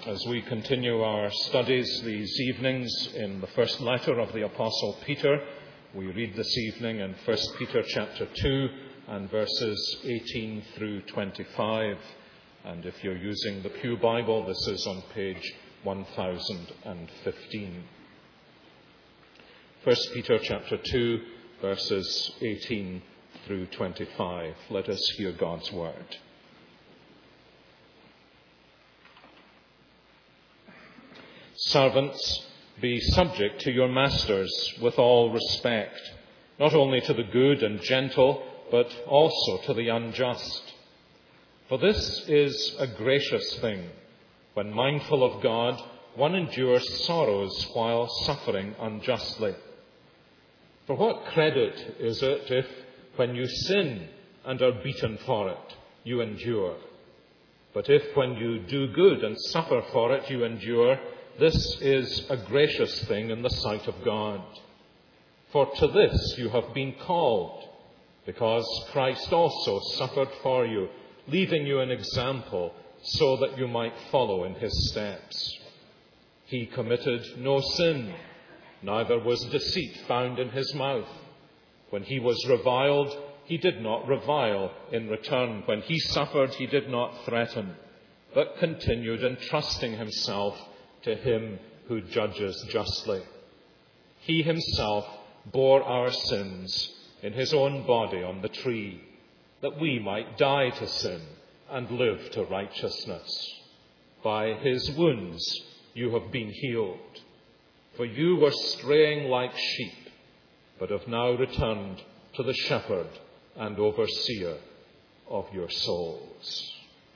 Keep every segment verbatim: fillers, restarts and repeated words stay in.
as we continue our studies these evenings in the first letter of the Apostle Peter. We read this evening in First Peter chapter two and verses eighteen through twenty-five. And if you're using the Pew Bible, this is on page one thousand fifteen. First Peter chapter two, verses eighteen through twenty-five. Let us hear God's word. Servants, be subject to your masters with all respect, not only to the good and gentle, but also to the unjust. For this is a gracious thing. When mindful of God, one endures sorrows while suffering unjustly. For what credit is it if, when you sin and are beaten for it, you endure? But if, when you do good and suffer for it, you endure, this is a gracious thing in the sight of God. For to this you have been called, because Christ also suffered for you, leaving you an example so that you might follow in his steps. He committed no sin, neither was deceit found in his mouth. When he was reviled, he did not revile in return. When he suffered, he did not threaten, but continued entrusting himself to him who judges justly. He himself bore our sins in his own body on the tree, that we might die to sin and live to righteousness. By his wounds you have been healed. For you were straying like sheep, but have now returned to the shepherd and overseer of your souls.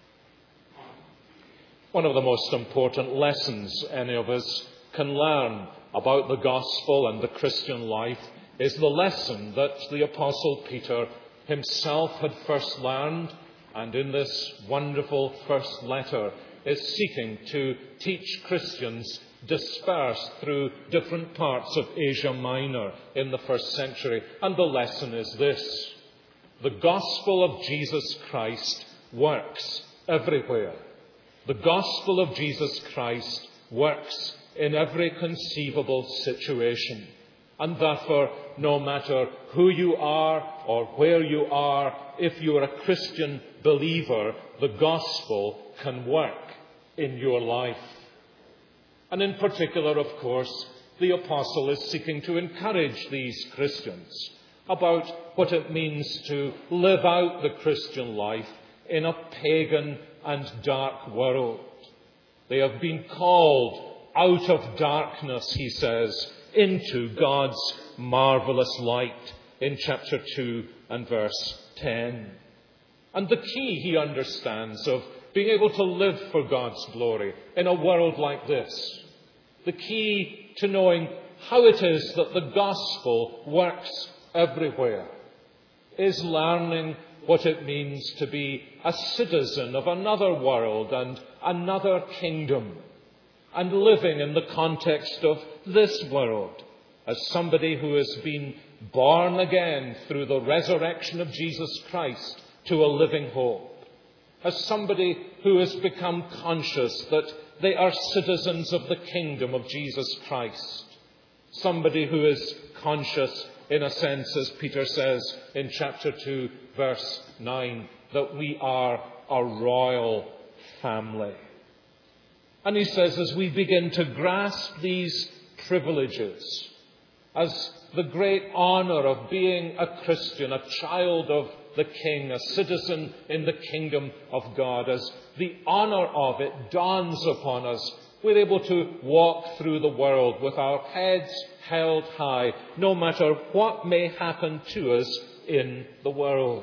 One of the most important lessons any of us can learn about the gospel and the Christian life is the lesson that the Apostle Peter himself had first learned, and in this wonderful first letter is seeking to teach Christians dispersed through different parts of Asia Minor in the first century. And the lesson is this: the gospel of Jesus Christ works everywhere. The gospel of Jesus Christ works in every conceivable situation. And therefore, no matter who you are or where you are, if you are a Christian believer, the gospel can work in your life. And in particular, of course, the apostle is seeking to encourage these Christians about what it means to live out the Christian life in a pagan and dark world. They have been called out of darkness, he says, into God's marvelous light in chapter two and verse ten. And the key, he understands, of being able to live for God's glory in a world like this, the key to knowing how it is that the gospel works everywhere, is learning what it means to be a citizen of another world and another kingdom, and living in the context of this world as somebody who has been born again through the resurrection of Jesus Christ to a living hope, as somebody who has become conscious that they are citizens of the kingdom of Jesus Christ, somebody who is conscious, in a sense, as Peter says in chapter two, verse nine, that we are a royal family. And he says, as we begin to grasp these privileges, as the great honour of being a Christian, a child of the King, a citizen in the kingdom of God, as the honour of it dawns upon us, we're able to walk through the world with our heads held high, no matter what may happen to us in the world.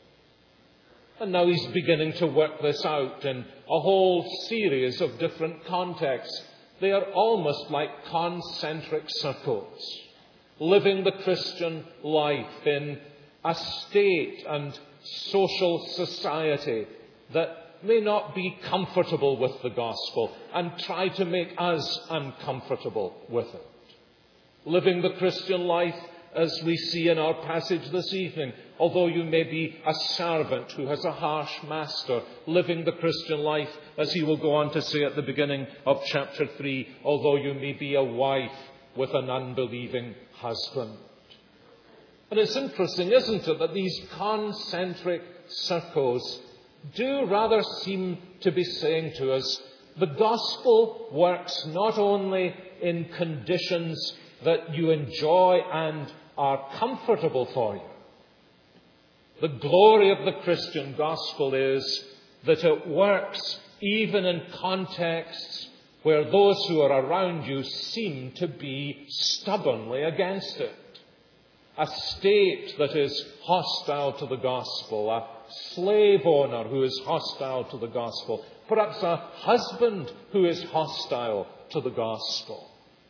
And now he's beginning to work this out in a whole series of different contexts. They are almost like concentric circles, living the Christian life in a state and social society that may not be comfortable with the gospel and try to make us uncomfortable with it. Living the Christian life as we see in our passage this evening. Although you may be a servant who has a harsh master, living the Christian life, as he will go on to say at the beginning of chapter three, although you may be a wife with an unbelieving husband. And it's interesting, isn't it, that these concentric circles do rather seem to be saying to us, the gospel works not only in conditions that you enjoy and are comfortable for you. The glory of the Christian gospel is that it works even in contexts where those who are around you seem to be stubbornly against it. A state that is hostile to the gospel, a slave owner who is hostile to the gospel, perhaps a husband who is hostile to the gospel.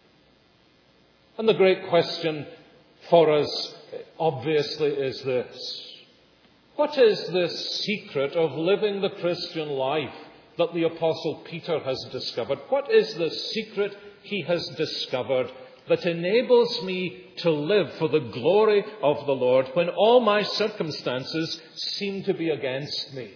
And the great question for us, obviously, is this. What is the secret of living the Christian life that the Apostle Peter has discovered? What is the secret he has discovered that enables me to live for the glory of the Lord when all my circumstances seem to be against me?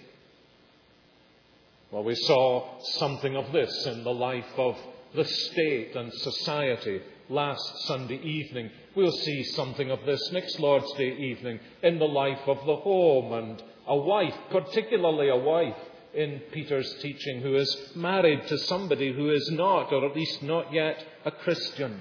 Well, we saw something of this in the life of the state and society last Sunday evening. We'll see something of this next Lord's Day evening in the life of the home and a wife, particularly a wife in Peter's teaching who is married to somebody who is not, or at least not yet, a Christian.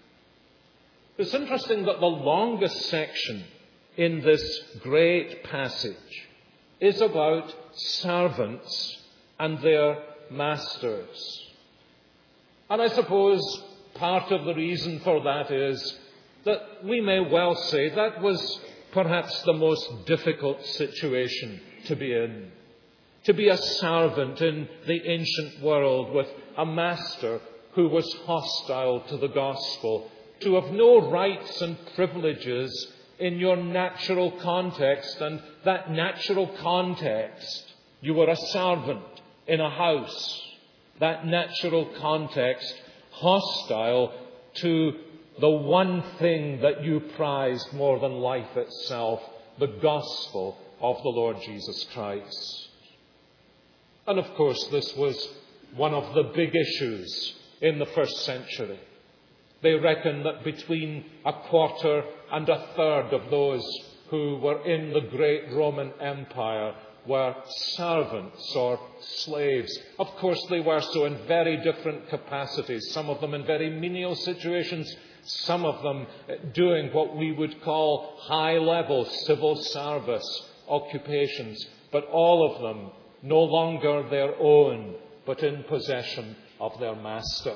It's interesting that the longest section in this great passage is about servants and their masters. And I suppose part of the reason for that is that we may well say that was perhaps the most difficult situation to be in. To be a servant in the ancient world with a master who was hostile to the gospel. To have no rights and privileges in your natural context. And that natural context, you were a servant in a house. That natural context, hostile to the one thing that you prized more than life itself, the gospel of the Lord Jesus Christ. And of course, this was one of the big issues in the first century. They reckon that between a quarter and a third of those who were in the great Roman Empire were servants or slaves. Of course, they were so in very different capacities, some of them in very menial situations, some of them doing what we would call high-level civil service occupations, but all of them no longer their own, but in possession of their master.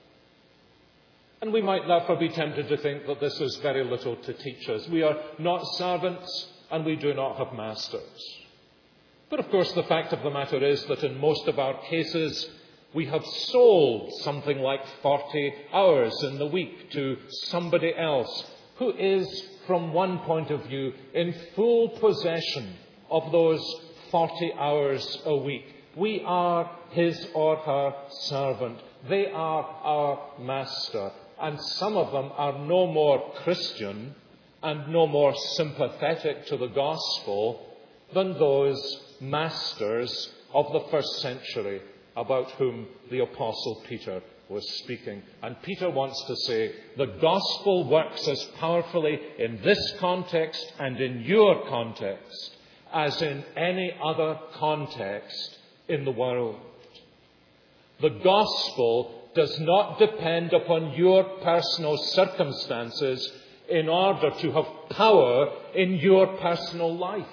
And we might therefore be tempted to think that this is very little to teach us. We are not servants and we do not have masters. But of course the fact of the matter is that in most of our cases we have sold something like forty hours in the week to somebody else who is, from one point of view, in full possession of those forty hours a week. We are his or her servant. They are our master. And some of them are no more Christian and no more sympathetic to the gospel than those masters of the first century about whom the Apostle Peter was speaking. And Peter wants to say the gospel works as powerfully in this context and in your context as in any other context in the world. The gospel does not depend upon your personal circumstances in order to have power in your personal life.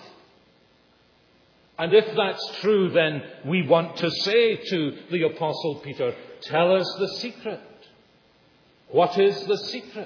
And if that's true, then we want to say to the Apostle Peter, tell us the secret. What is the secret?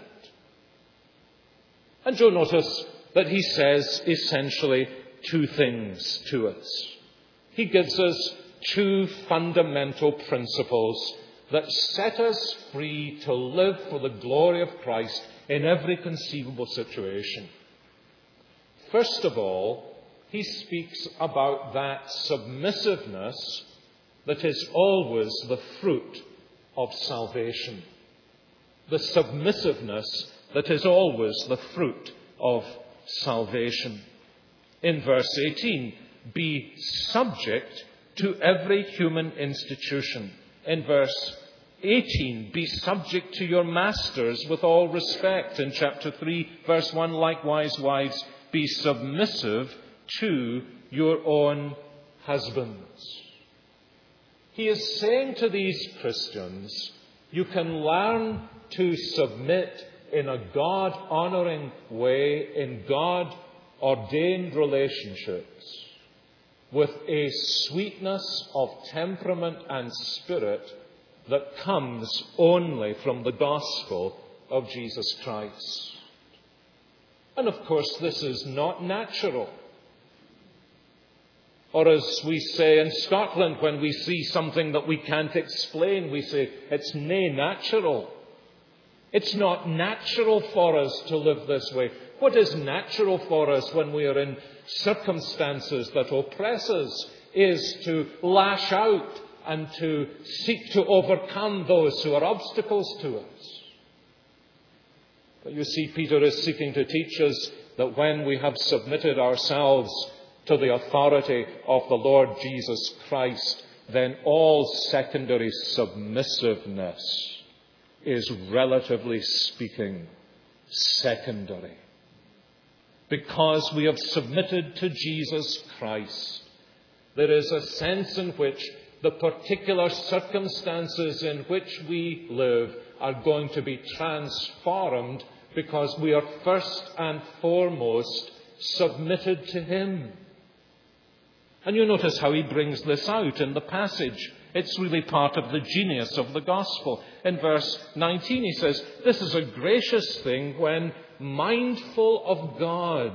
And you'll notice that he says essentially two things to us. He gives us two fundamental principles that set us free to live for the glory of Christ in every conceivable situation. First of all, he speaks about that submissiveness that is always the fruit of salvation. The submissiveness that is always the fruit of salvation. In verse eighteen, be subject to every human institution. In verse eighteen, be subject to your masters with all respect. In chapter three, verse one, likewise, wives, be submissive to your own husbands. He is saying to these Christians, you can learn to submit in a God-honoring way, in God-ordained relationships, with a sweetness of temperament and spirit that comes only from the gospel of Jesus Christ. And of course, this is not natural. Or as we say in Scotland, when we see something that we can't explain, we say, it's nae natural. It's not natural for us to live this way. What is natural for us when we are in circumstances that oppress us is to lash out and to seek to overcome those who are obstacles to us. But you see, Peter is seeking to teach us that when we have submitted ourselves to the authority of the Lord Jesus Christ, then all secondary submissiveness is, relatively speaking, secondary. Because we have submitted to Jesus Christ, there is a sense in which the particular circumstances in which we live are going to be transformed because we are first and foremost submitted to Him. And you notice how he brings this out in the passage. It's really part of the genius of the gospel. In verse nineteen he says, this is a gracious thing when mindful of God.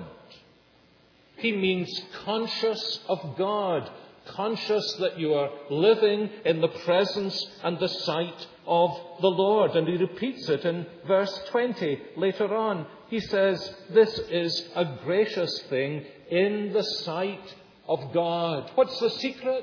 He means conscious of God. Conscious that you are living in the presence and the sight of the Lord. And he repeats it in verse twenty later on. He says, this is a gracious thing in the sight of God. What's the secret?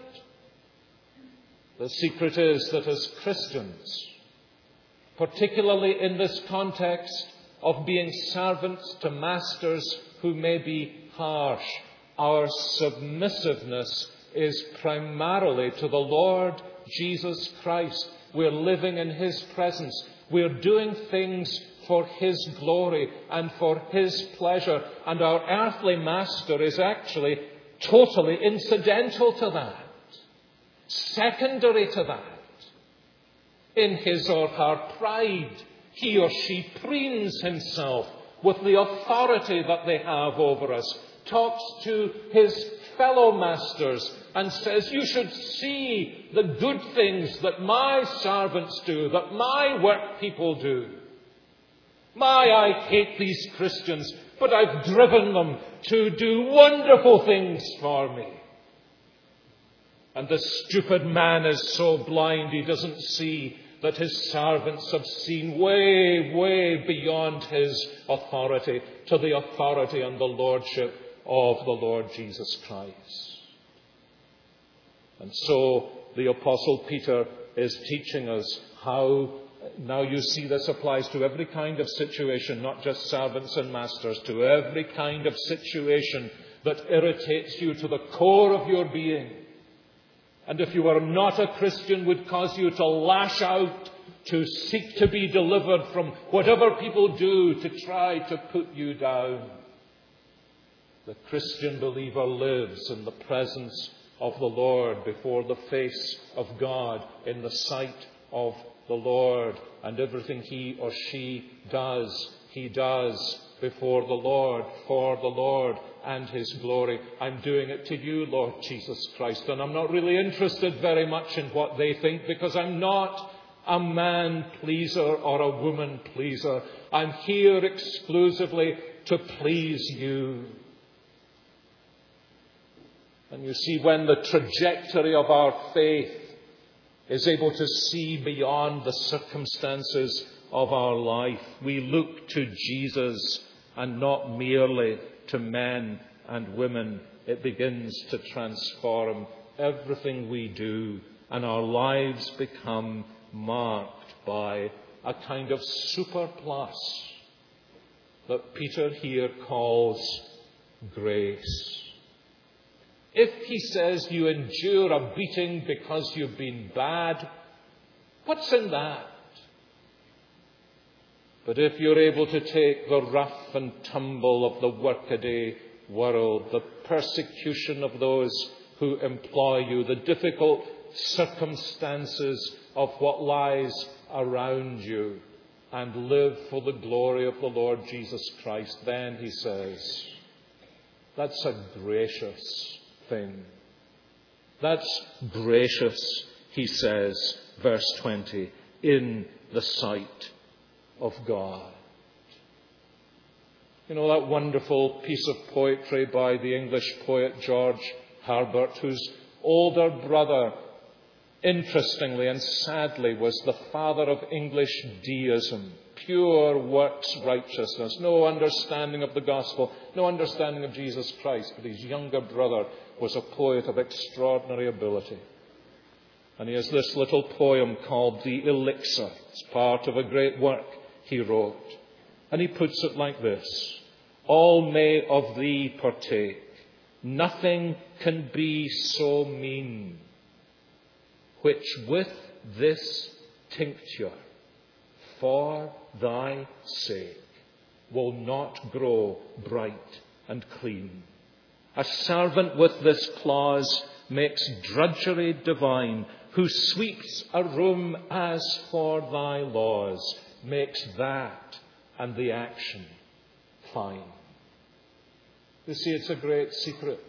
The secret is that as Christians, particularly in this context of being servants to masters who may be harsh, our submissiveness is primarily to the Lord Jesus Christ. We're living in His presence. We're doing things for His glory and for His pleasure. And our earthly master is actually totally incidental to that, secondary to that. In his or her pride, he or she preens himself with the authority that they have over us, talks to his fellow masters and says, you should see the good things that my servants do, that my work people do. My, I hate these Christians, but I've driven them to do wonderful things for me. And the stupid man is so blind he doesn't see that his servants have seen way, way beyond his authority to the authority and the lordship of the Lord Jesus Christ. And so the Apostle Peter is teaching us how, now you see this applies to every kind of situation, not just servants and masters, to every kind of situation that irritates you to the core of your being. And if you are not a Christian, would cause you to lash out, to seek to be delivered from whatever people do to try to put you down. The Christian believer lives in the presence of the Lord, before the face of God, in the sight of the Lord. And everything he or she does, he does before the Lord, for the Lord and His glory. I'm doing it to you, Lord Jesus Christ. And I'm not really interested very much in what they think, because I'm not a man pleaser or a woman pleaser. I'm here exclusively to please you. And you see, when the trajectory of our faith is able to see beyond the circumstances of our life, we look to Jesus and not merely to men and women. It begins to transform everything we do, and our lives become marked by a kind of superplus that Peter here calls grace. If he says you endure a beating because you've been bad, what's in that? But if you're able to take the rough and tumble of the workaday world, the persecution of those who employ you, the difficult circumstances of what lies around you, and live for the glory of the Lord Jesus Christ, then, he says, that's a gracious thing. That's gracious, he says, verse twenty, in the sight of God. You know that wonderful piece of poetry by the English poet George Herbert, whose older brother, interestingly and sadly, was the father of English deism, pure works righteousness, no understanding of the gospel, no understanding of Jesus Christ. But his younger brother was a poet of extraordinary ability. And he has this little poem called The Elixir. It's part of a great work he wrote. And he puts it like this: all may of thee partake, nothing can be so mean, which with this tincture for thy sake will not grow bright and clean. A servant with this clause makes drudgery divine, who sweeps a room as for thy laws, makes that and the action fine. You see, it's a great secret.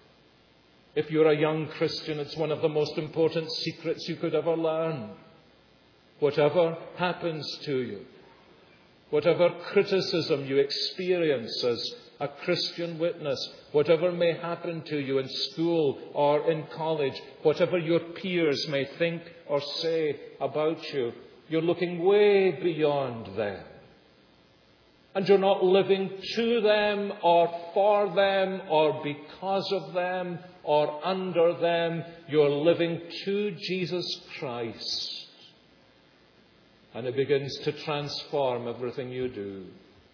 If you're a young Christian, it's one of the most important secrets you could ever learn. Whatever happens to you, whatever criticism you experience as a Christian witness, whatever may happen to you in school or in college, whatever your peers may think or say about you, you're looking way beyond them. And you're not living to them or for them or because of them or under them. You're living to Jesus Christ. And it begins to transform everything you do.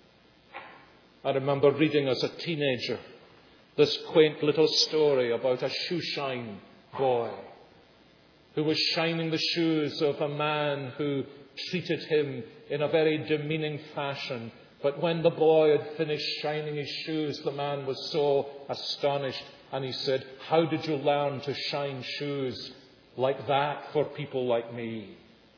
I remember reading as a teenager this quaint little story about a shoeshine boy who was shining the shoes of a man who treated him in a very demeaning fashion. But when the boy had finished shining his shoes, the man was so astonished, and he said, "How did you learn to shine shoes like that for people like me?"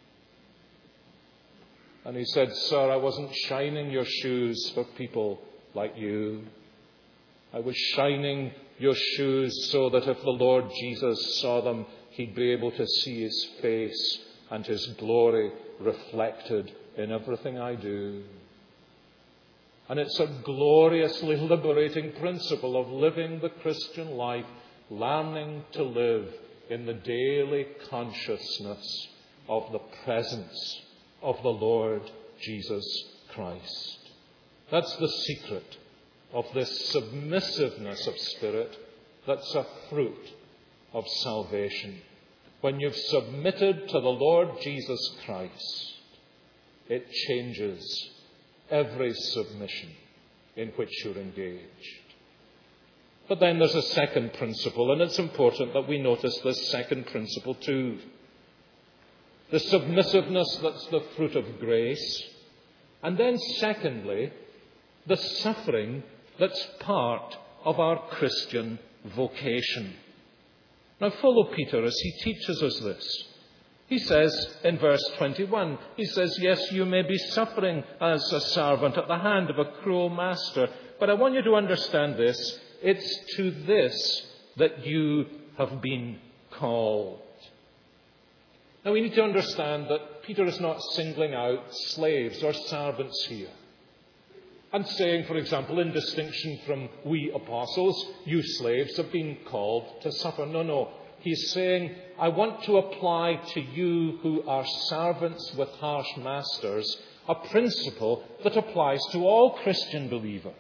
And he said, "Sir, I wasn't shining your shoes for people like you. I was shining your shoes so that if the Lord Jesus saw them, he'd be able to see his face and his glory reflected in everything I do." And it's a gloriously liberating principle of living the Christian life, learning to live in the daily consciousness of the presence of the Lord Jesus Christ. That's the secret of this submissiveness of spirit that's a fruit of salvation. When you've submitted to the Lord Jesus Christ, it changes every submission in which you're engaged. But then there's a second principle, and it's important that we notice this second principle too. The submissiveness that's the fruit of grace. And then secondly, the suffering that's part of our Christian vocation. Now follow Peter as he teaches us this. He says in verse twenty-one, he says, yes, you may be suffering as a servant at the hand of a cruel master, but I want you to understand this. It's to this that you have been called. Now we need to understand that Peter is not singling out slaves or servants here and saying, for example, in distinction from we apostles, you slaves have been called to suffer. No, no. He's saying, I want to apply to you who are servants with harsh masters a principle that applies to all Christian believers.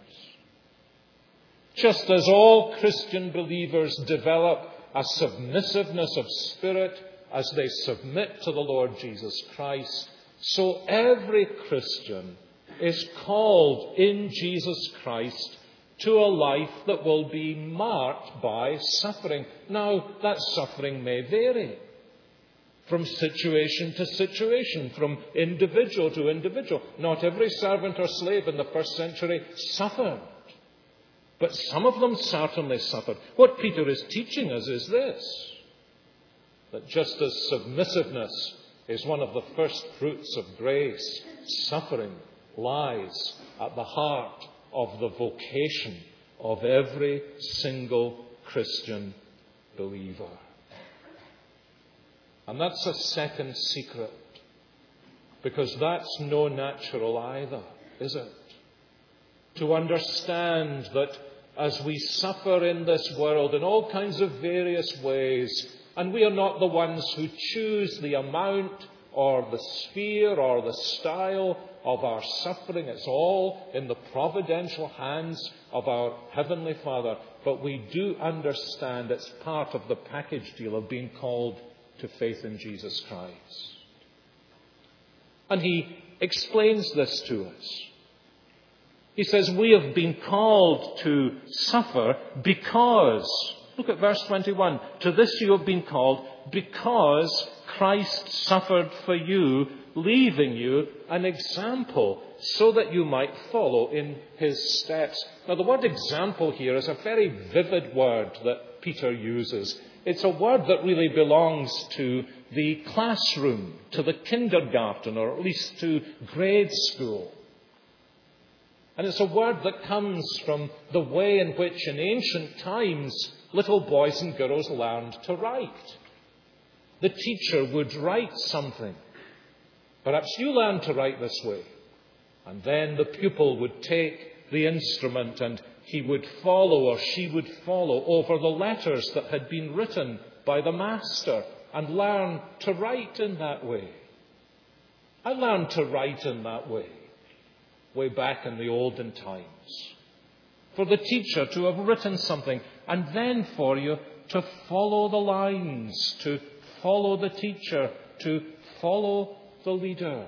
Just as all Christian believers develop a submissiveness of spirit as they submit to the Lord Jesus Christ, so every Christian is called in Jesus Christ to a life that will be marked by suffering. Now, that suffering may vary from situation to situation, from individual to individual. Not every servant or slave in the first century suffered, but some of them certainly suffered. What Peter is teaching us is this, that just as submissiveness is one of the first fruits of grace, suffering lies at the heart of the vocation of every single Christian believer. And that's a second secret, because that's no natural either, is it? To understand that as we suffer in this world in all kinds of various ways, and we are not the ones who choose the amount or the sphere or the style of our suffering. It's all in the providential hands of our Heavenly Father. But we do understand it's part of the package deal of being called to faith in Jesus Christ. And he explains this to us. He says, we have been called to suffer because, look at verse twenty-one, to this you have been called because Christ suffered for you, leaving you an example so that you might follow in his steps. Now, the word example here is a very vivid word that Peter uses. It's a word that really belongs to the classroom, to the kindergarten, or at least to grade school. And it's a word that comes from the way in which in ancient times little boys and girls learned to write. The teacher would write something. Perhaps you learned to write this way. And then the pupil would take the instrument and he would follow or she would follow over the letters that had been written by the master and learn to write in that way. I learned to write in that way, way back in the olden times. For the teacher to have written something and then for you to follow the lines, to follow the teacher, to follow the leader.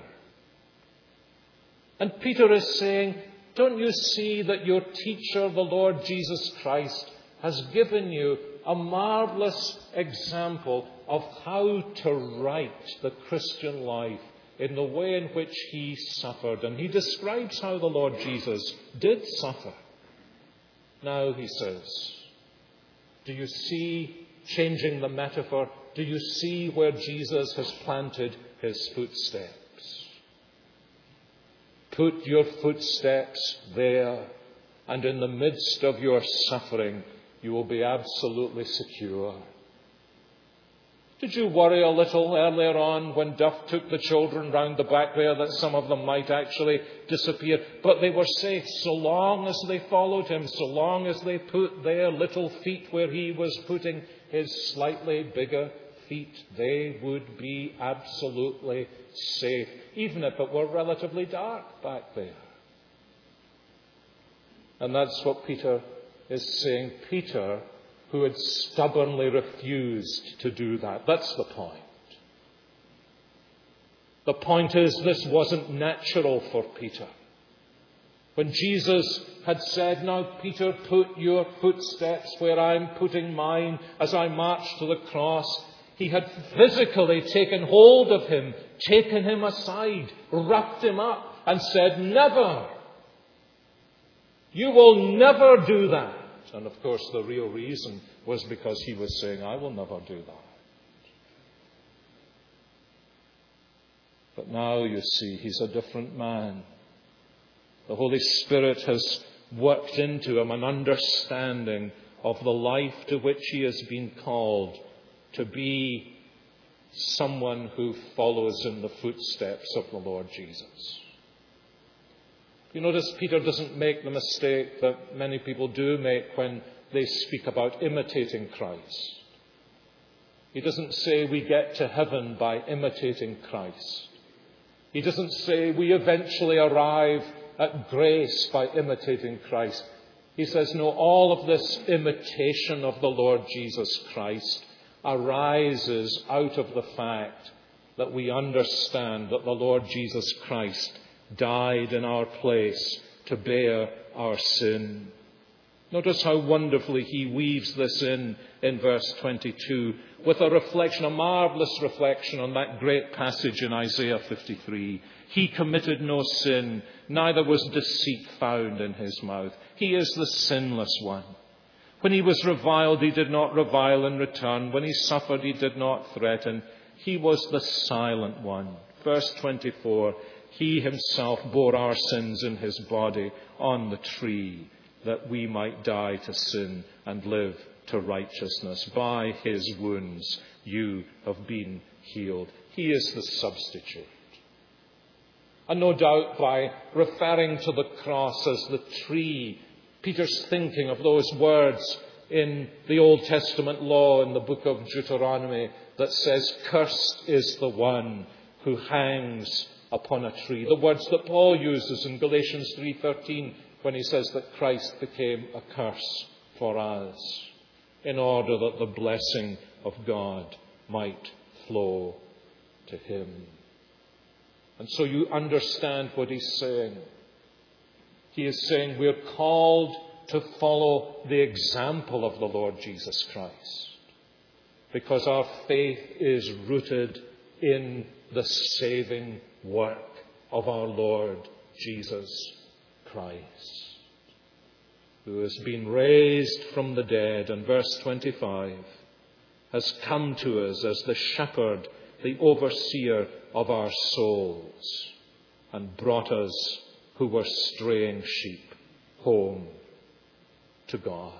And Peter is saying, don't you see that your teacher, the Lord Jesus Christ, has given you a marvelous example of how to write the Christian life in the way in which he suffered. And he describes how the Lord Jesus did suffer. Now, he says, do you see, changing the metaphor, do you see where Jesus has planted his footsteps? Put your footsteps there, and in the midst of your suffering, you will be absolutely secure. Did you worry a little earlier on when Duff took the children round the back there that some of them might actually disappear? But they were safe so long as they followed him, so long as they put their little feet where he was putting his slightly bigger feet. They would be absolutely safe, even if it were relatively dark back there. And that's what Peter is saying. Peter, who had stubbornly refused to do that. That's the point. The point is, this wasn't natural for Peter. When Jesus had said, now Peter, put your footsteps where I'm putting mine as I march to the cross, he had physically taken hold of him, taken him aside, wrapped him up and said, never. You will never do that. And of course, the real reason was because he was saying, I will never do that. But now, you see, he's a different man. The Holy Spirit has worked into him an understanding of the life to which he has been called, to be someone who follows in the footsteps of the Lord Jesus. You notice Peter doesn't make the mistake that many people do make when they speak about imitating Christ. He doesn't say we get to heaven by imitating Christ. He doesn't say we eventually arrive at grace by imitating Christ. He says, no, all of this imitation of the Lord Jesus Christ arises out of the fact that we understand that the Lord Jesus Christ died in our place to bear our sin. Notice how wonderfully he weaves this in in verse twenty-two with a reflection, a marvellous reflection on that great passage in Isaiah fifty-three. He committed no sin, neither was deceit found in his mouth. He is the sinless one. When he was reviled, he did not revile in return. When he suffered, he did not threaten. He was the silent one. Verse twenty-four, he himself bore our sins in his body on the tree, that we might die to sin and live to righteousness. By his wounds you have been healed. He is the substitute. And no doubt by referring to the cross as the tree, Peter's thinking of those words in the Old Testament law in the book of Deuteronomy that says, "Cursed is the one who hangs upon a tree." The words that Paul uses in Galatians three thirteen when he says that Christ became a curse for us in order that the blessing of God might flow to him. And so you understand what he's saying. He is saying we're called to follow the example of the Lord Jesus Christ because our faith is rooted in the saving work of our Lord Jesus Christ, who has been raised from the dead, and verse twenty-five, has come to us as the shepherd, the overseer of our souls, and brought us who were straying sheep home to God.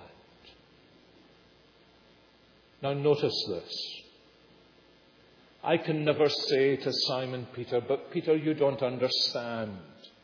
Now notice this. I can never say to Simon Peter, "But Peter, you don't understand."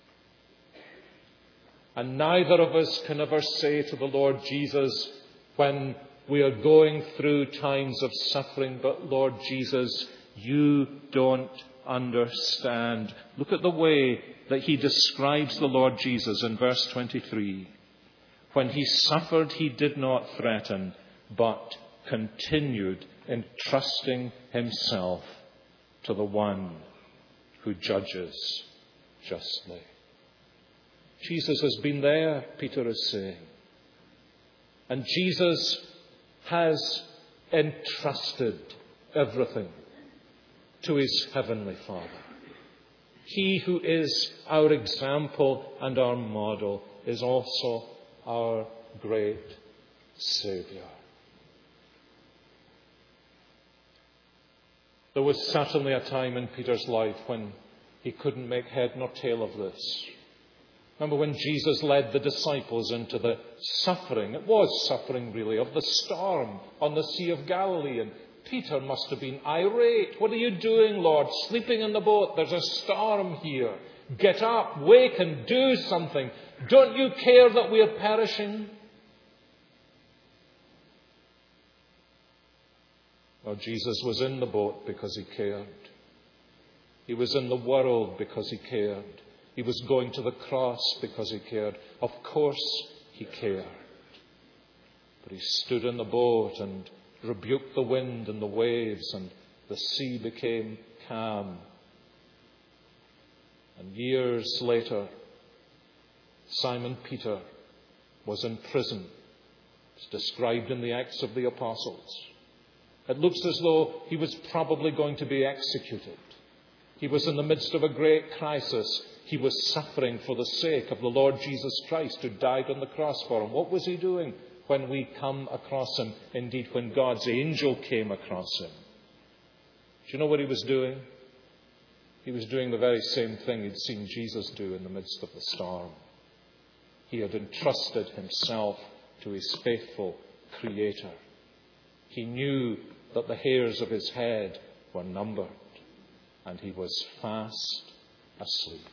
And neither of us can ever say to the Lord Jesus when we are going through times of suffering, "But Lord Jesus, you don't understand." Look at the way that he describes the Lord Jesus in verse twenty-three. When he suffered, he did not threaten, but continued entrusting himself to the one who judges justly. Jesus has been there, Peter is saying. And Jesus has entrusted everything to his heavenly Father. He who is our example and our model is also our great Saviour. There was certainly a time in Peter's life when he couldn't make head nor tail of this. Remember when Jesus led the disciples into the suffering, it was suffering really, of the storm on the Sea of Galilee. And Peter must have been irate. "What are you doing, Lord? Sleeping in the boat? There's a storm here. Get up, wake and do something. Don't you care that we are perishing?" Well, Jesus was in the boat because he cared. He was in the world because he cared. He was going to the cross because he cared. Of course he cared. But he stood in the boat and rebuked the wind and the waves, and the sea became calm. And years later, Simon Peter was in prison. It's described in the Acts of the Apostles. It looks as though he was probably going to be executed. He was in the midst of a great crisis. He was suffering for the sake of the Lord Jesus Christ who died on the cross for him. What was he doing when we come across him? Indeed, when God's angel came across him. Do you know what he was doing? He was doing the very same thing he'd seen Jesus do in the midst of the storm. He had entrusted himself to his faithful Creator. He knew that the hairs of his head were numbered, and he was fast asleep.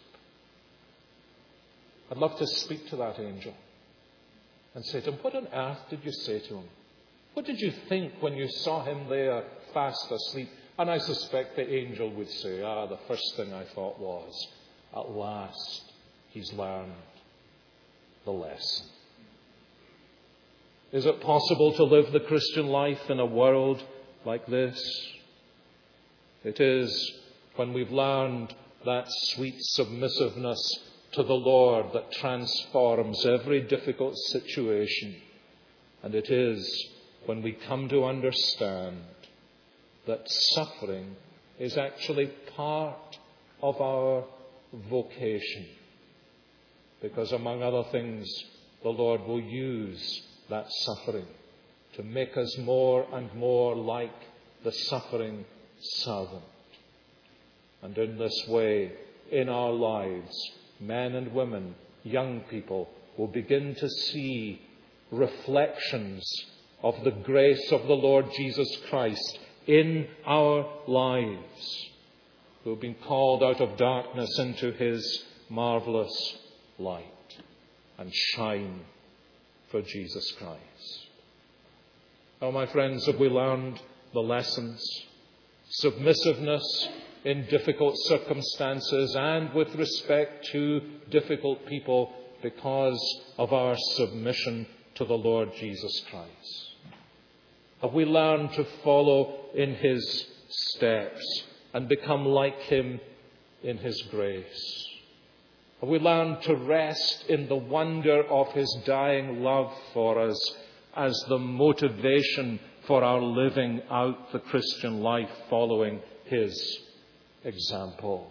I'd love to speak to that angel and say to him, "What on earth did you say to him? What did you think when you saw him there fast asleep?" And I suspect the angel would say, "Ah, the first thing I thought was, at last he's learned the lesson." Is it possible to live the Christian life in a world like this? It is when we've learned that sweet submissiveness to the Lord that transforms every difficult situation. And it is when we come to understand that suffering is actually part of our vocation. Because among other things, the Lord will use that suffering to make us more and more like the suffering servant. And in this way, in our lives, men and women, young people, will begin to see reflections of the grace of the Lord Jesus Christ in our lives, who have been called out of darkness into his marvelous light, and shine for Jesus Christ. Now, my friends, have we learned the lessons? Submissiveness in difficult circumstances and with respect to difficult people because of our submission to the Lord Jesus Christ. Have we learned to follow in his steps and become like him in his grace? Have we learned to rest in the wonder of his dying love for us as the motivation for our living out the Christian life following his example?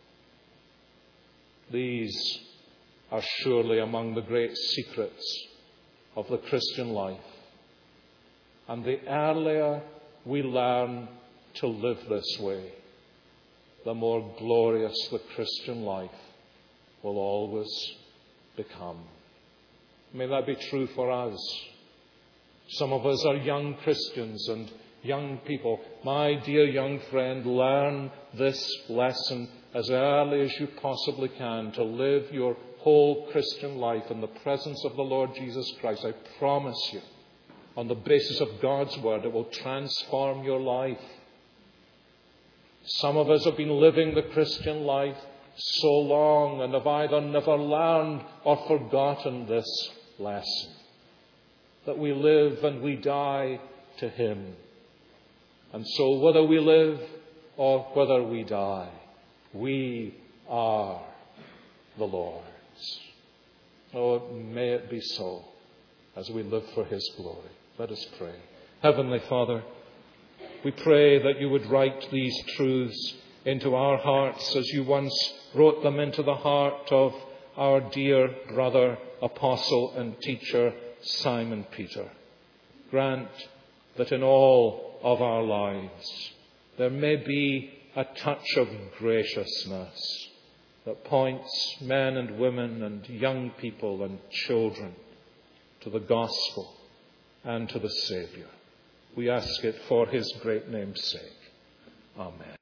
These are surely among the great secrets of the Christian life. And the earlier we learn to live this way, the more glorious the Christian life will always become. May that be true for us. Some of us are young Christians and young people. My dear young friend, learn this lesson as early as you possibly can to live your whole Christian life in the presence of the Lord Jesus Christ. I promise you, on the basis of God's word, it will transform your life. Some of us have been living the Christian life so long and have either never learned or forgotten this lesson, that we live and we die to him. And so whether we live or whether we die, we are the Lord's. Oh, may it be so as we live for his glory. Let us pray. Heavenly Father, we pray that you would write these truths into our hearts as you once wrote them into the heart of our dear brother, apostle and teacher, Simon Peter. Grant that in all of our lives there may be a touch of graciousness that points men and women and young people and children to the gospel and to the Saviour. We ask it for his great name's sake. Amen.